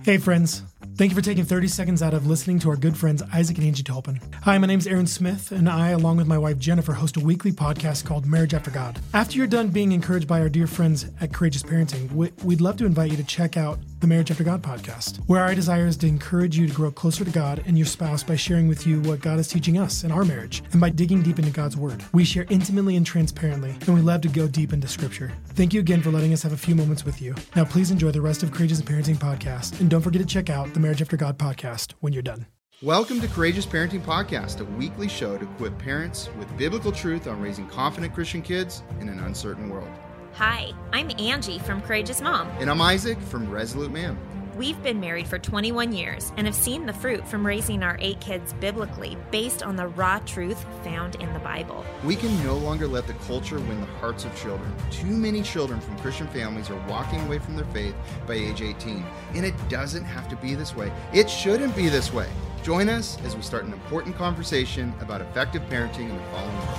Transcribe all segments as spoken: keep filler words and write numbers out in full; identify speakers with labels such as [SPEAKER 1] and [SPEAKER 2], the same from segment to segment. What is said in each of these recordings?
[SPEAKER 1] Hey friends, thank you for taking thirty seconds out of listening to our good friends Isaac and Angie Tolpin. Hi, my name is Aaron Smith, and I, along with my wife Jennifer, host a weekly podcast called Marriage After God. After you're done being encouraged by our dear friends at Courageous Parenting, we'd love to invite you to check out the Marriage After God podcast, where our desire is to encourage you to grow closer to God and your spouse by sharing with you what God is teaching us in our marriage, and by digging deep into God's Word. We share intimately and transparently, and we love to go deep into Scripture. Thank you again for letting us have a few moments with you. Now please enjoy the rest of Courageous Parenting podcast, and don't forget to check out the Marriage After God podcast when you're done.
[SPEAKER 2] Welcome to Courageous Parenting Podcast, a weekly show to equip parents with biblical truth on raising confident Christian kids in an uncertain world.
[SPEAKER 3] Hi, I'm Angie from Courageous Mom.
[SPEAKER 2] And I'm Isaac from Resolute Man.
[SPEAKER 3] We've been married for twenty-one years and have seen the fruit from raising our eight kids biblically based on the raw truth found in the Bible.
[SPEAKER 2] We can no longer let the culture win the hearts of children. Too many children from Christian families are walking away from their faith by age eighteen. And it doesn't have to be this way. It shouldn't be this way. Join us as we start an important conversation about effective parenting in the fallen world.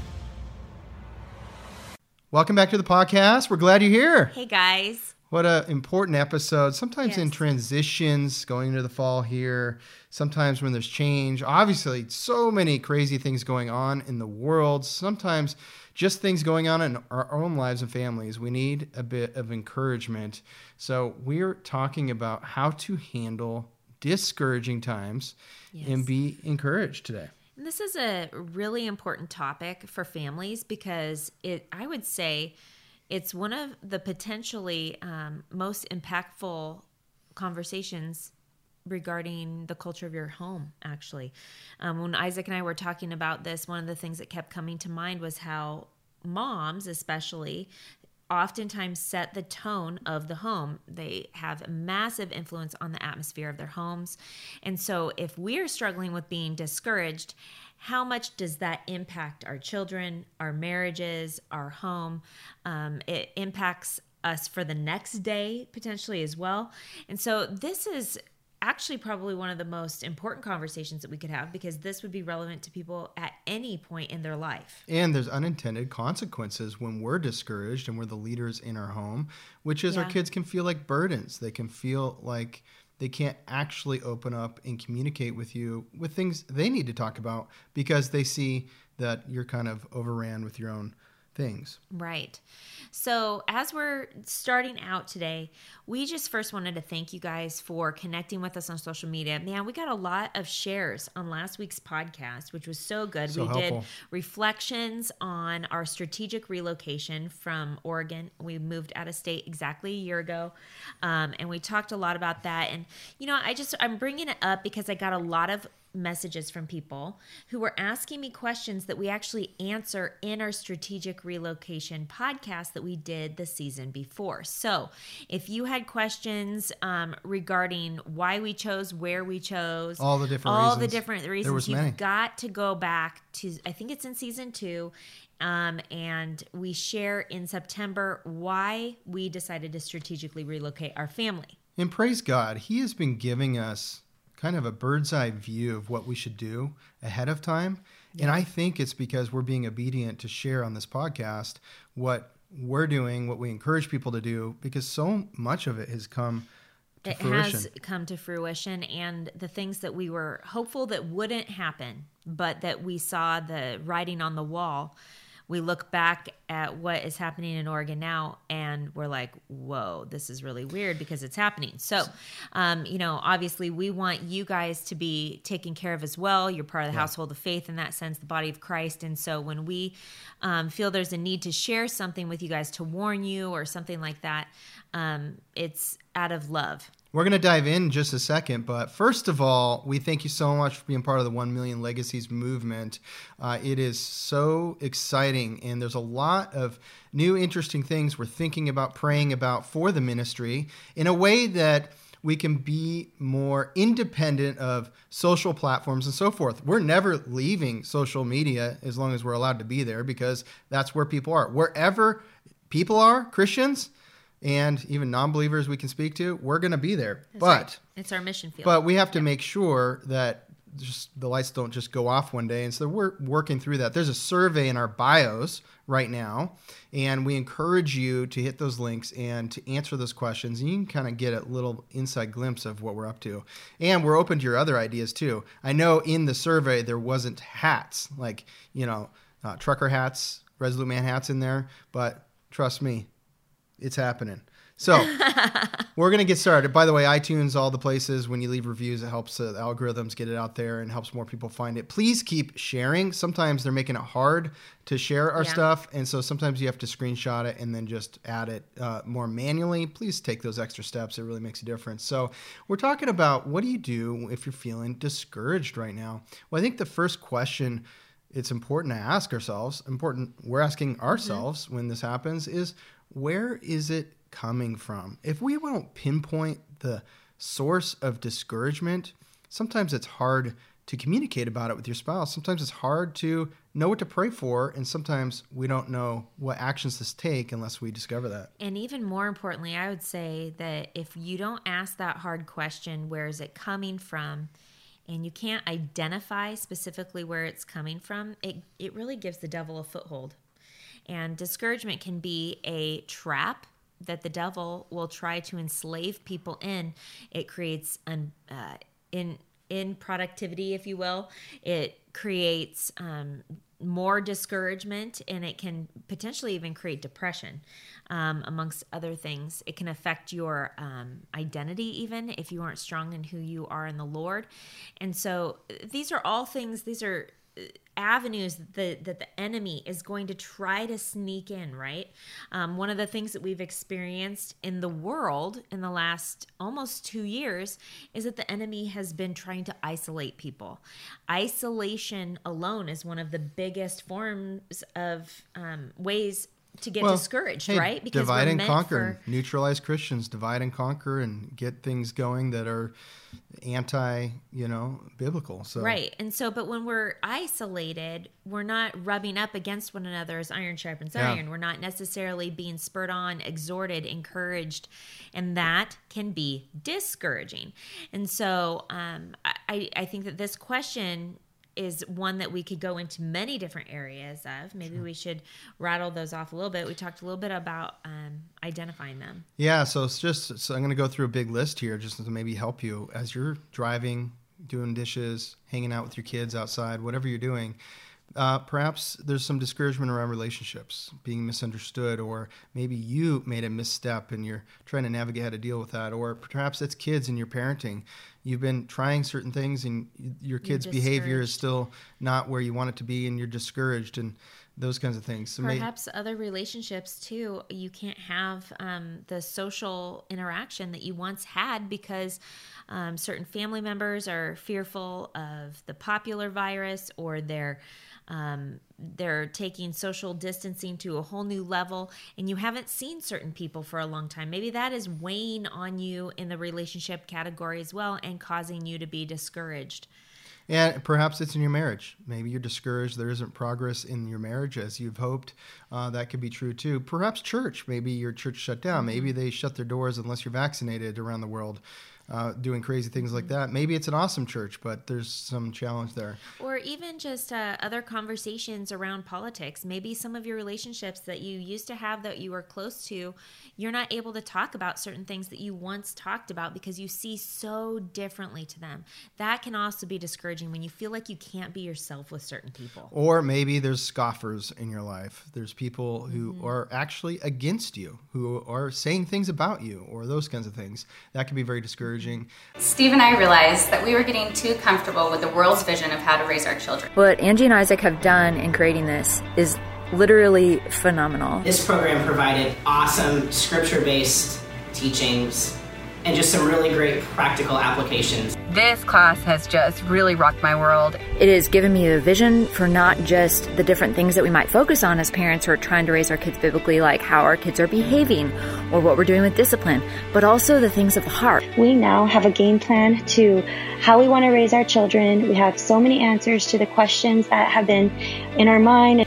[SPEAKER 2] Welcome back to the podcast. We're glad you're here.
[SPEAKER 3] Hey, guys.
[SPEAKER 2] What an important episode. Sometimes
[SPEAKER 3] Yes.
[SPEAKER 2] in transitions, going into the fall here, sometimes when there's change. Obviously, so many crazy things going on in the world. Sometimes just things going on in our own lives and families. We need a bit of encouragement. So we're talking about how to handle discouraging times
[SPEAKER 3] Yes.
[SPEAKER 2] and be encouraged today.
[SPEAKER 3] And this is a really important topic for families because it, I would say, it's one of the potentially um, most impactful conversations regarding the culture of your home, actually. Um, when Isaac and I were talking about this, one of the things that kept coming to mind was how moms, especially, oftentimes set the tone of the home. They have a massive influence on the atmosphere of their homes. And so if we're struggling with being discouraged, how much does that impact our children, our marriages, our home? Um, it impacts us for the next day potentially as well. And so this is actually probably one of the most important conversations that we could have because this would be relevant to people at any point in their life.
[SPEAKER 2] And there's unintended consequences when we're discouraged and we're the leaders in our home, which is
[SPEAKER 3] Yeah.
[SPEAKER 2] our kids can feel like burdens. They can feel like they can't actually open up and communicate with you with things they need to talk about because they see that you're kind of overran with your own things.
[SPEAKER 3] Right. So as we're starting out today, we just first wanted to thank you guys for connecting with us on social media. Man, we got a lot of shares on last week's podcast, which was so good.
[SPEAKER 2] So
[SPEAKER 3] we
[SPEAKER 2] helpful.
[SPEAKER 3] did reflections on our strategic relocation from Oregon. We moved out of state exactly a year ago. Um, and we talked a lot about that. And, you know, I just, I'm bringing it up because I got a lot of messages from people who were asking me questions that we actually answer in our strategic relocation podcast that we did the season before. So if you had questions um, regarding why we chose, where we chose,
[SPEAKER 2] All the different
[SPEAKER 3] all
[SPEAKER 2] reasons.
[SPEAKER 3] the different
[SPEAKER 2] There
[SPEAKER 3] reasons,
[SPEAKER 2] was
[SPEAKER 3] you've
[SPEAKER 2] many.
[SPEAKER 3] got to go back to, I think it's in season two. Um, and we share in September why we decided to strategically relocate our family.
[SPEAKER 2] And praise God, He has been giving us kind of a bird's eye view of what we should do ahead of time. Yeah. And I think it's because we're being obedient to share on this podcast what we're doing, what we encourage people to do, because so much of it has come to
[SPEAKER 3] it
[SPEAKER 2] fruition.
[SPEAKER 3] has come to fruition, and the things that we were hopeful that wouldn't happen, but that we saw the writing on the wall. We look back at what is happening in Oregon now, and we're like, whoa, this is really weird because it's happening. So, um, you know, obviously we want you guys to be taken care of as well. You're part of the
[SPEAKER 2] Yeah.
[SPEAKER 3] household of faith in that sense, the body of Christ. And so when we um, feel there's a need to share something with you guys to warn you or something like that, um, it's out of love.
[SPEAKER 2] We're going to dive in in just a second, but first of all, we thank you so much for being part of the one million Legacies movement. Uh, it is so exciting, and there's a lot of new, interesting things we're thinking about, praying about for the ministry in a way that we can be more independent of social platforms and so forth. We're never leaving social media as long as we're allowed to be there because that's where people are. Wherever people are, Christians, and even non-believers we can speak to, we're going to be there.
[SPEAKER 3] That's
[SPEAKER 2] but
[SPEAKER 3] right. It's our mission field.
[SPEAKER 2] But we have to make sure that just the lights don't just go off one day. And so we're working through that. There's a survey in our bios right now, and we encourage you to hit those links and to answer those questions. And you can kind of get a little inside glimpse of what we're up to. And we're open to your other ideas too. I know in the survey there wasn't hats, like, you know, uh, trucker hats, Resolute Man hats in there, but trust me, it's happening. So we're going to get started. By the way, iTunes, all the places, when you leave reviews, it helps uh, the algorithms get it out there and helps more people find it. Please keep sharing. Sometimes they're making it hard to share our yeah. stuff. And so sometimes you have to screenshot it and then just add it uh, more manually. Please take those extra steps. It really makes a difference. So we're talking about what do you do if you're feeling discouraged right now? Well, I think the first question it's important to ask ourselves, important we're asking ourselves mm-hmm. when this happens is, where is it coming from? If we won't pinpoint the source of discouragement, sometimes it's hard to communicate about it with your spouse. Sometimes it's hard to know what to pray for, and sometimes we don't know what actions to take unless we discover that.
[SPEAKER 3] And even more importantly, I would say that if you don't ask that hard question, where is it coming from, and you can't identify specifically where it's coming from, it, it really gives the devil a foothold. And discouragement can be a trap that the devil will try to enslave people in. It creates an uh, in in productivity, if you will. It creates um, more discouragement, and it can potentially even create depression, um, amongst other things. It can affect your um, identity, even if you aren't strong in who you are in the Lord. And so these are all things. These are avenues that, that the enemy is going to try to sneak in, right? Um, one of the things that we've experienced in the world in the last almost two years is that the enemy has been trying to isolate people. Isolation alone is one of the biggest forms of um, ways to get well, discouraged,
[SPEAKER 2] hey,
[SPEAKER 3] right?
[SPEAKER 2] Because divide and conquer, for... neutralize Christians, divide and conquer, and get things going that are anti, you know, biblical. So
[SPEAKER 3] right, and so, but when we're isolated, we're not rubbing up against one another as iron sharpens yeah. iron. We're not necessarily being spurred on, exhorted, encouraged, and that can be discouraging. And so, um, I, I think that this question is one that we could go into many different areas of. Maybe sure. we should rattle those off a little bit. We talked a little bit about um, identifying them.
[SPEAKER 2] Yeah, so it's just, so I'm going to go through a big list here just to maybe help you as you're driving, doing dishes, hanging out with your kids outside, whatever you're doing. Uh, perhaps there's some discouragement around relationships, being misunderstood, or maybe you made a misstep and you're trying to navigate how to deal with that, or perhaps it's kids in your parenting. You've been trying certain things and your kid's behavior is still not where you want it to be, and you're discouraged, and those kinds of things. So
[SPEAKER 3] perhaps may- other relationships too, you can't have um, the social interaction that you once had because um, certain family members are fearful of the popular virus, or they're Um, they're taking social distancing to a whole new level, and you haven't seen certain people for a long time. Maybe that is weighing on you in the relationship category as well and causing you to be discouraged.
[SPEAKER 2] And perhaps it's in your marriage. Maybe you're discouraged. There isn't progress in your marriage as you've hoped. Uh, that could be true too. Perhaps church. Maybe your church shut down. Maybe they shut their doors unless you're vaccinated around the world. Uh, doing crazy things like that. Maybe it's an awesome church, but there's some challenge there.
[SPEAKER 3] Or even just uh, other conversations around politics. Maybe some of your relationships that you used to have that you were close to, you're not able to talk about certain things that you once talked about because you see so differently to them. That can also be discouraging when you feel like you can't be yourself with certain people.
[SPEAKER 2] Or maybe there's scoffers in your life. There's people who mm-hmm. are actually against you, who are saying things about you, or those kinds of things. That can be very discouraging.
[SPEAKER 4] Steve and I realized that we were getting too comfortable with the world's vision of how to raise our children.
[SPEAKER 5] What Angie and Isaac have done in creating this is literally phenomenal.
[SPEAKER 6] This program provided awesome scripture-based teachings and just some really great practical applications.
[SPEAKER 7] This class has just really rocked my world.
[SPEAKER 5] It has given me a vision for not just the different things that we might focus on as parents who are trying to raise our kids biblically, like how our kids are behaving or what we're doing with discipline, but also the things of the heart.
[SPEAKER 8] We now have a game plan to how we want to raise our children. We have so many answers to the questions that have been in our mind.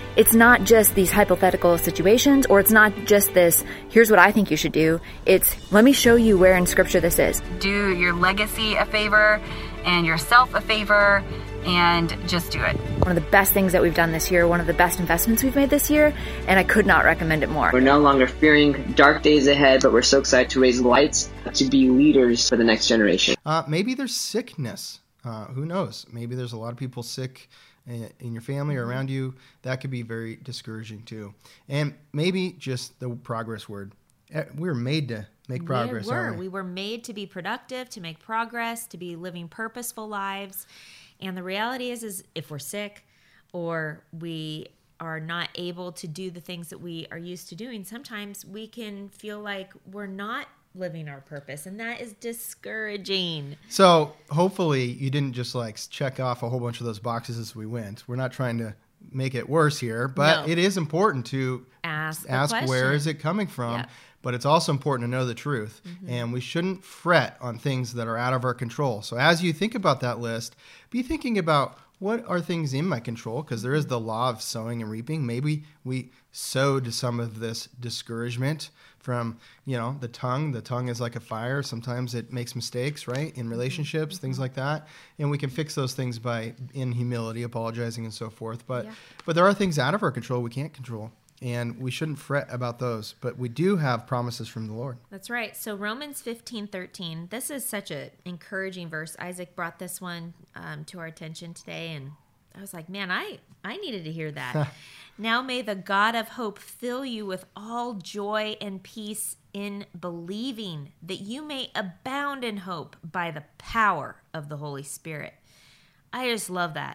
[SPEAKER 5] It's not just these hypothetical situations, or it's not just this, here's what I think you should do. It's, let me show you where in Scripture this is.
[SPEAKER 7] Do your legacy a favor and yourself a favor, and just do it.
[SPEAKER 5] One of the best things that we've done this year, one of the best investments we've made this year, and I could not recommend it more.
[SPEAKER 9] We're no longer fearing dark days ahead, but we're so excited to raise lights to be leaders for the next generation.
[SPEAKER 2] Uh, maybe there's sickness. Uh, who knows? Maybe there's a lot of people sick in your family or around you. That could be very discouraging too. And maybe just the progress word. We were made to make progress.
[SPEAKER 3] We were.
[SPEAKER 2] Aren't we?
[SPEAKER 3] we were made to be productive, to make progress, to be living purposeful lives. And the reality is, is if we're sick or we are not able to do the things that we are used to doing, sometimes we can feel like we're not living our purpose, and that is discouraging.
[SPEAKER 2] So hopefully you didn't just like check off a whole bunch of those boxes as we went. We're not trying to make it worse here, but
[SPEAKER 3] No.
[SPEAKER 2] it is important to
[SPEAKER 3] Ask the
[SPEAKER 2] ask where
[SPEAKER 3] question.
[SPEAKER 2] is it coming from.
[SPEAKER 3] Yeah.
[SPEAKER 2] But it's also important to know the truth,
[SPEAKER 3] Mm-hmm.
[SPEAKER 2] and we shouldn't fret on things that are out of our control. So as you think about that list, be thinking about what are things in my control, because there is the law of sowing and reaping. Maybe we sowed some of this discouragement from, you know, the tongue. The tongue is like a fire. Sometimes it makes mistakes, right, in relationships, mm-hmm. things like that. And we can fix those things by, in humility, apologizing and so forth. But
[SPEAKER 3] Yeah.
[SPEAKER 2] but there are things out of our control we can't control. And we shouldn't fret about those, but we do have promises from the Lord.
[SPEAKER 3] That's right. So Romans fifteen thirteen, this is such an encouraging verse. Isaac brought this one um, to our attention today, and I was like, man, I, I needed to hear that. Now may the God of hope fill you with all joy and peace in believing, that you may abound in hope by the power of the Holy Spirit. I just love that.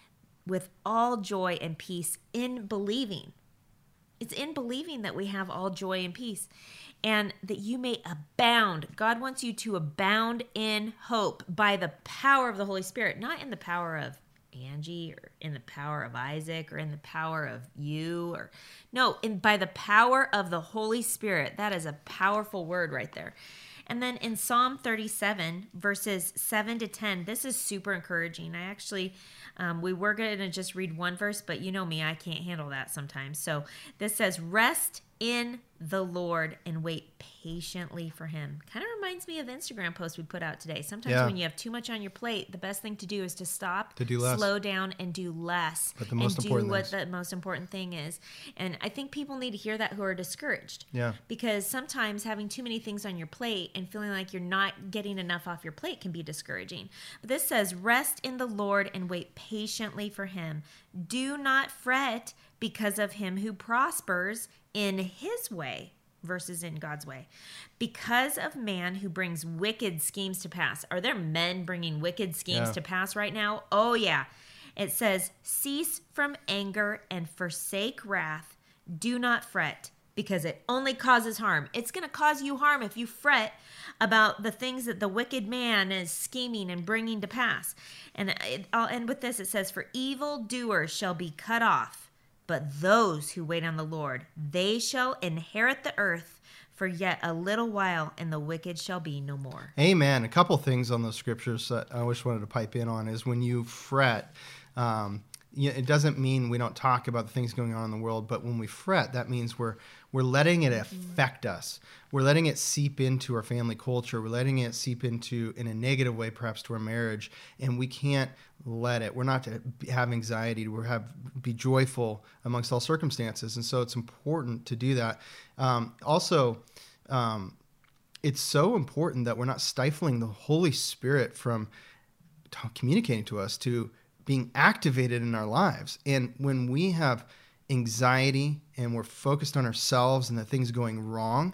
[SPEAKER 3] With all joy and peace in believing. It's in believing that we have all joy and peace, and that you may abound. God wants you to abound in hope by the power of the Holy Spirit, not in the power of Angie or in the power of Isaac or in the power of you, or no, in by the power of the Holy Spirit. That is a powerful word right there. And then in Psalm thirty-seven, verses seven to ten, this is super encouraging. I actually, um, we were going to just read one verse, but you know me, I can't handle that sometimes. So this says, rest in the Lord and wait patiently for him. Kind of reminds me of the Instagram post we put out today. Sometimes
[SPEAKER 2] Yeah.
[SPEAKER 3] when you have too much on your plate, the best thing to do is to stop,
[SPEAKER 2] To do less.
[SPEAKER 3] slow down, and do less.
[SPEAKER 2] But the most
[SPEAKER 3] and do
[SPEAKER 2] important
[SPEAKER 3] what
[SPEAKER 2] things.
[SPEAKER 3] the most important thing is. And I think people need to hear that who are discouraged.
[SPEAKER 2] Yeah.
[SPEAKER 3] Because sometimes having too many things on your plate and feeling like you're not getting enough off your plate can be discouraging. But this says, rest in the Lord and wait patiently for him. Do not fret because of him who prospers in his way versus in God's way. Because of man who brings wicked schemes to pass. Are there men bringing wicked schemes
[SPEAKER 2] Yeah.
[SPEAKER 3] to pass right now? Oh, yeah. It says, cease from anger and forsake wrath. Do not fret, because it only causes harm. It's going to cause you harm if you fret about the things that the wicked man is scheming and bringing to pass. And it, I'll end with this. It says, for evil doers shall be cut off, but those who wait on the Lord, they shall inherit the earth for yet a little while, and the wicked shall be no more.
[SPEAKER 2] Amen. A couple things on those scriptures that I always wanted to pipe in on is when you fret, um, you know, it doesn't mean we don't talk about the things going on in the world, but when we fret, that means we're we're letting it affect us. We're letting it seep into our family culture. We're letting it seep into, in a negative way, perhaps to our marriage, and we can't let it. We're not to have anxiety. We're have be joyful amongst all circumstances, and so it's important to do that. Um, also, um, it's so important that we're not stifling the Holy Spirit from t- communicating to us, to being activated in our lives. And when we have anxiety and we're focused on ourselves and the things going wrong,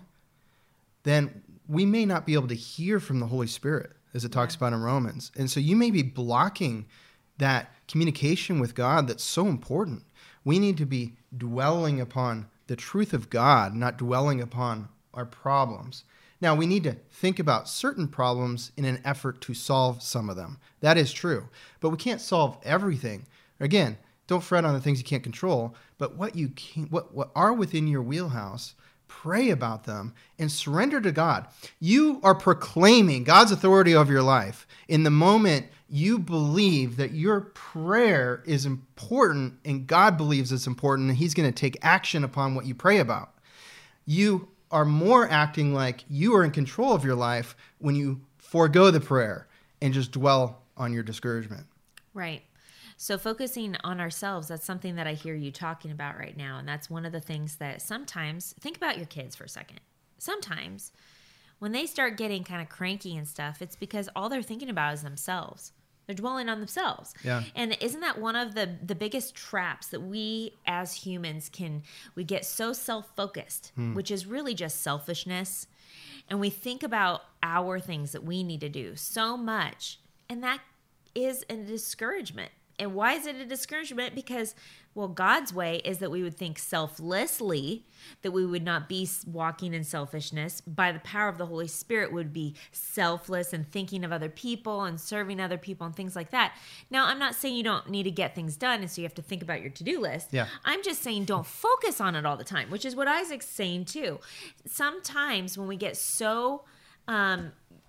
[SPEAKER 2] then we may not be able to hear from the Holy Spirit, as it talks about in Romans. And so you may be blocking that communication with God that's so important. We need to be dwelling upon the truth of God, not dwelling upon our problems. Now, we need to think about certain problems in an effort to solve some of them. That is true. But we can't solve everything. Again, don't fret on the things you can't control, but what you can, what, what are within your wheelhouse, pray about them and surrender to God. You are proclaiming God's authority over your life in the moment you believe that your prayer is important and God believes it's important and he's going to take action upon what you pray about. You are more acting like you are in control of your life when you forego the prayer and just dwell on your discouragement.
[SPEAKER 3] Right. So focusing on ourselves, that's something that I hear you talking about right now. And that's one of the things that sometimes, think about your kids for a second. Sometimes when they start getting kind of cranky and stuff, it's because all they're thinking about is themselves. They're dwelling on themselves.
[SPEAKER 2] Yeah.
[SPEAKER 3] And isn't that one of the, the biggest traps that we as humans can, we get so self-focused, hmm. which is really just selfishness. And we think about our things that we need to do so much. And that is a discouragement. And why is it a discouragement? Because, well, God's way is that we would think selflessly, that we would not be walking in selfishness. By the power of the Holy Spirit, would be selfless and thinking of other people and serving other people and things like that. Now, I'm not saying you don't need to get things done, and so you have to think about your to-do list.
[SPEAKER 2] Yeah.
[SPEAKER 3] I'm just saying don't focus on it all the time, which is what Isaac's saying too. Sometimes when we get so... Um,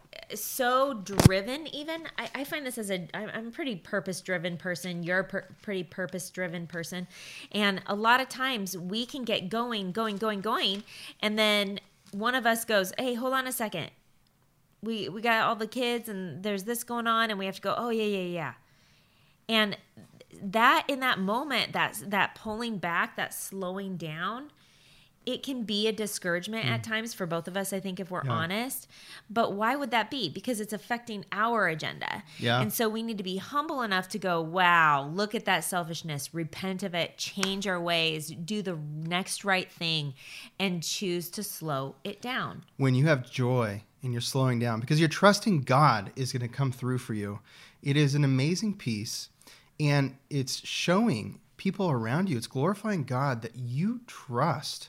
[SPEAKER 3] so driven even I, I find this as a I'm a pretty purpose driven person. You're a per, pretty purpose driven person, and a lot of times we can get going going going going and then one of us goes, hey, hold on a second, we we got all the kids and there's this going on and we have to go, oh yeah yeah yeah and that in that moment, that's that pulling back, that slowing down, it can be a discouragement mm. at times for both of us, I think, if we're yeah. honest. But why would that be? Because it's affecting our agenda.
[SPEAKER 2] Yeah.
[SPEAKER 3] And so we need to be humble enough to go, wow, look at that selfishness, repent of it, change our ways, do the next right thing, and choose to slow it down.
[SPEAKER 2] When you have joy and you're slowing down, because you're trusting God is going to come through for you, it is an amazing peace, and it's showing people around you, it's glorifying God that you trust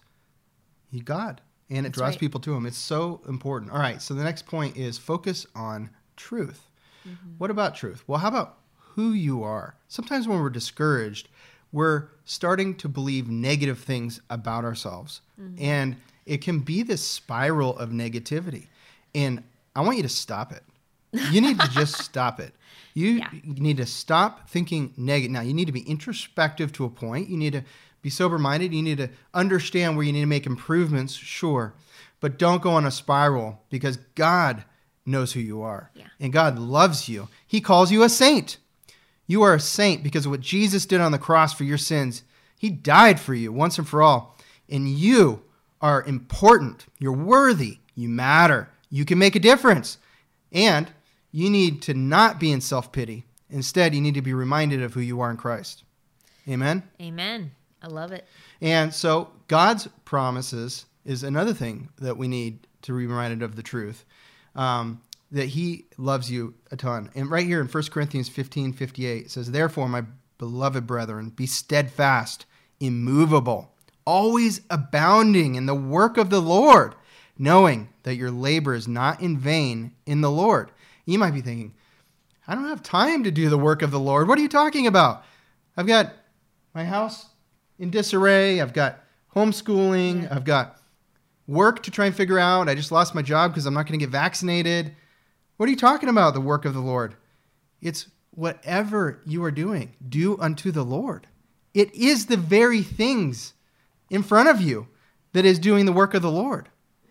[SPEAKER 2] God, and it That's draws right. people to him. It's so important. All right, so the next point is focus on truth. Mm-hmm. What about truth? Well, how about who you are? Sometimes when we're discouraged, we're starting to believe negative things about ourselves, mm-hmm. and it can be this spiral of negativity, and I want you to stop it. You need to just stop it. You, yeah. you need to stop thinking negative. Now, you need to be introspective to a point. You need to be sober-minded. You need to understand where you need to make improvements, sure. But don't go on a spiral, because God knows who you are.
[SPEAKER 3] Yeah.
[SPEAKER 2] And God loves you. He calls you a saint. You are a saint because of what Jesus did on the cross for your sins. He died for you once and for all. And you are important. You're worthy. You matter. You can make a difference. And you need to not be in self-pity. Instead, you need to be reminded of who you are in Christ. Amen?
[SPEAKER 3] Amen. I love it.
[SPEAKER 2] And so God's promises is another thing that we need to be reminded of the truth, um, that he loves you a ton. And right here in First Corinthians fifteen fifty-eight, it says, therefore, my beloved brethren, be steadfast, immovable, always abounding in the work of the Lord, knowing that your labor is not in vain in the Lord. You might be thinking, I don't have time to do the work of the Lord. What are you talking about? I've got my house in disarray. I've got homeschooling. Yeah. I've got work to try and figure out. I just lost my job because I'm not going to get vaccinated. What are you talking about, the work of the Lord? It's whatever you are doing, do unto the Lord. It is the very things in front of you that is doing the work of the Lord.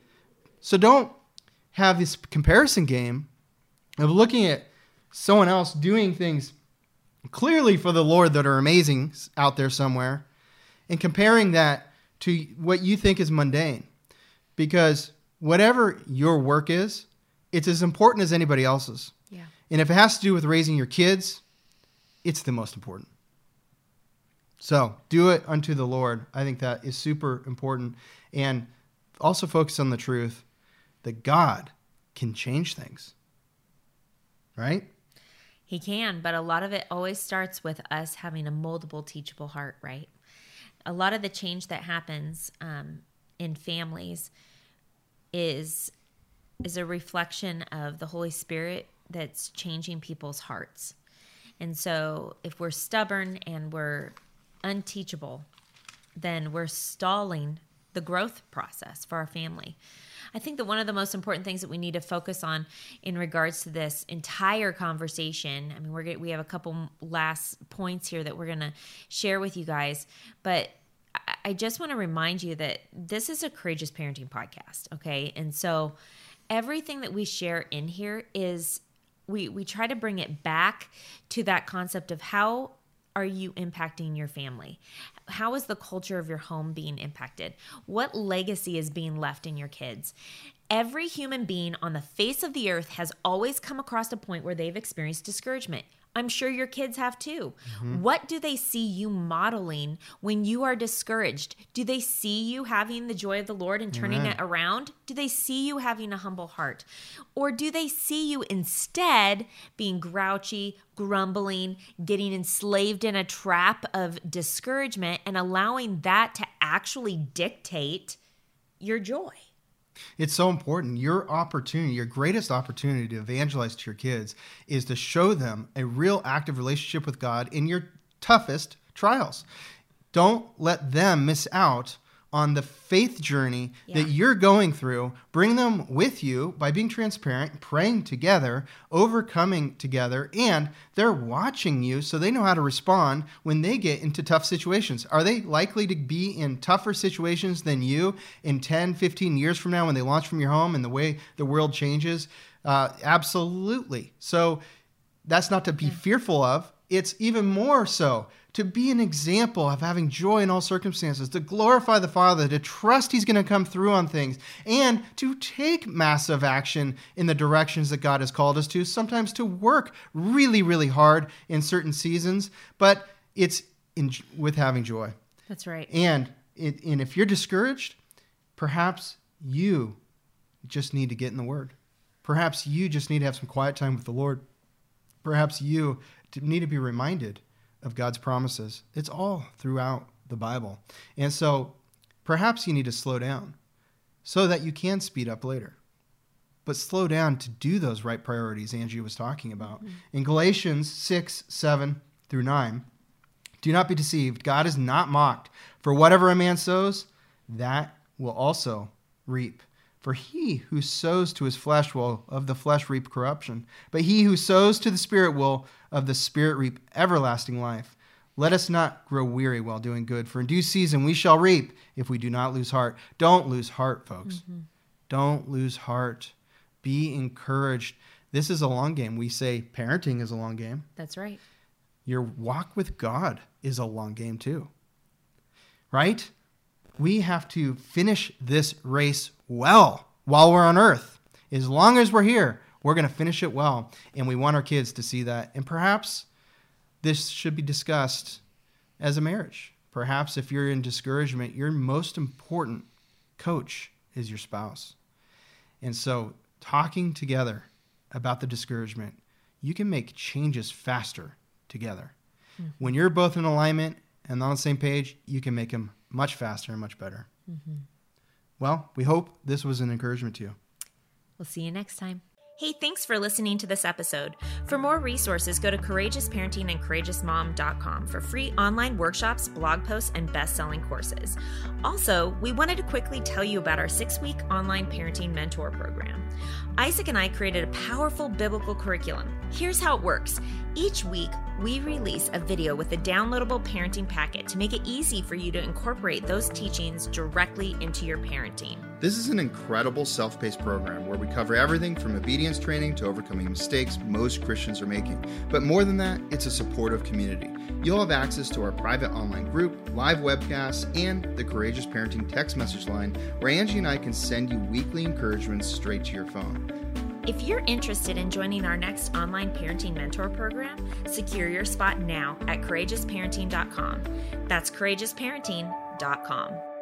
[SPEAKER 2] So don't have this comparison game of looking at someone else doing things clearly for the Lord that are amazing out there somewhere and comparing that to what you think is mundane. Because whatever your work is, it's as important as anybody else's.
[SPEAKER 3] Yeah.
[SPEAKER 2] And if it has to do with raising your kids, it's the most important. So do it unto the Lord. I think that is super important. And also focus on the truth that God can change things. Right?
[SPEAKER 3] He can, but a lot of it always starts with us having a moldable, teachable heart, right? A lot of the change that happens um, in families is is a reflection of the Holy Spirit that's changing people's hearts. And so if we're stubborn and we're unteachable, then we're stalling the growth process for our family. I think that one of the most important things that we need to focus on in regards to this entire conversation, I mean, we're gonna, we have a couple last points here that we're going to share with you guys, but I, I just want to remind you that this is a Courageous Parenting podcast, okay? And so everything that we share in here is we we try to bring it back to that concept of how are you impacting your family? How is the culture of your home being impacted? What legacy is being left in your kids? Every human being on the face of the earth has always come across a point where they've experienced discouragement. I'm sure your kids have too. Mm-hmm. What do they see you modeling when you are discouraged? Do they see you having the joy of the Lord and turning Amen. It around? Do they see you having a humble heart? Or do they see you instead being grouchy, grumbling, getting enslaved in a trap of discouragement and allowing that to actually dictate your joy?
[SPEAKER 2] It's so important. Your opportunity, your greatest opportunity to evangelize to your kids is to show them a real active relationship with God in your toughest trials. Don't let them miss out on the faith journey yeah. that you're going through. Bring them with you by being transparent, praying together, overcoming together, and they're watching you so they know how to respond when they get into tough situations. Are they likely to be in tougher situations than you in ten, fifteen years from now when they launch from your home and the way the world changes? Uh, absolutely. So that's not to be yeah. fearful of. It's even more so to be an example of having joy in all circumstances, to glorify the Father, to trust He's going to come through on things, and to take massive action in the directions that God has called us to, sometimes to work really, really hard in certain seasons, but it's in, with having joy.
[SPEAKER 3] That's right.
[SPEAKER 2] And, it, and if you're discouraged, perhaps you just need to get in the Word. Perhaps you just need to have some quiet time with the Lord. Perhaps you need to be reminded of God's promises. It's all throughout the Bible. And so perhaps you need to slow down so that you can speed up later. But slow down to do those right priorities Angie was talking about. Mm-hmm. In Galatians six, seven through nine, do not be deceived. God is not mocked. For whatever a man sows, that will also reap. For he who sows to his flesh will of the flesh reap corruption, but he who sows to the Spirit will of the Spirit reap everlasting life. Let us not grow weary while doing good, for in due season we shall reap if we do not lose heart. Don't lose heart, folks. Mm-hmm. Don't lose heart. Be encouraged. This is a long game. We say parenting is a long game.
[SPEAKER 3] That's right.
[SPEAKER 2] Your walk with God is a long game too, right? We have to finish this race well while we're on earth. As long as we're here, we're going to finish it well. And we want our kids to see that. And perhaps this should be discussed as a marriage. Perhaps if you're in discouragement, your most important coach is your spouse. And so talking together about the discouragement, you can make changes faster together. Mm-hmm. When you're both in alignment and on the same page, you can make them much faster and much better. Mm-hmm. Well, we hope this was an encouragement to you.
[SPEAKER 3] We'll see you next time. Hey, thanks for listening to this episode. For more resources, go to courageous parenting and courageous mom dot com for free online workshops, blog posts, and best-selling courses. Also, we wanted to quickly tell you about our six-week online parenting mentor program. Isaac and I created a powerful biblical curriculum. Here's how it works. Each week, we release a video with a downloadable parenting packet to make it easy for you to incorporate those teachings directly into your parenting.
[SPEAKER 10] This is an incredible self-paced program where we cover everything from obedience training to overcoming mistakes most Christians are making. But more than that, it's a supportive community. You'll have access to our private online group, live webcasts, and the Courageous Parenting text message line where Angie and I can send you weekly encouragements straight to your phone.
[SPEAKER 3] If you're interested in joining our next online parenting mentor program, secure your spot now at courageous parenting dot com. That's courageous parenting dot com.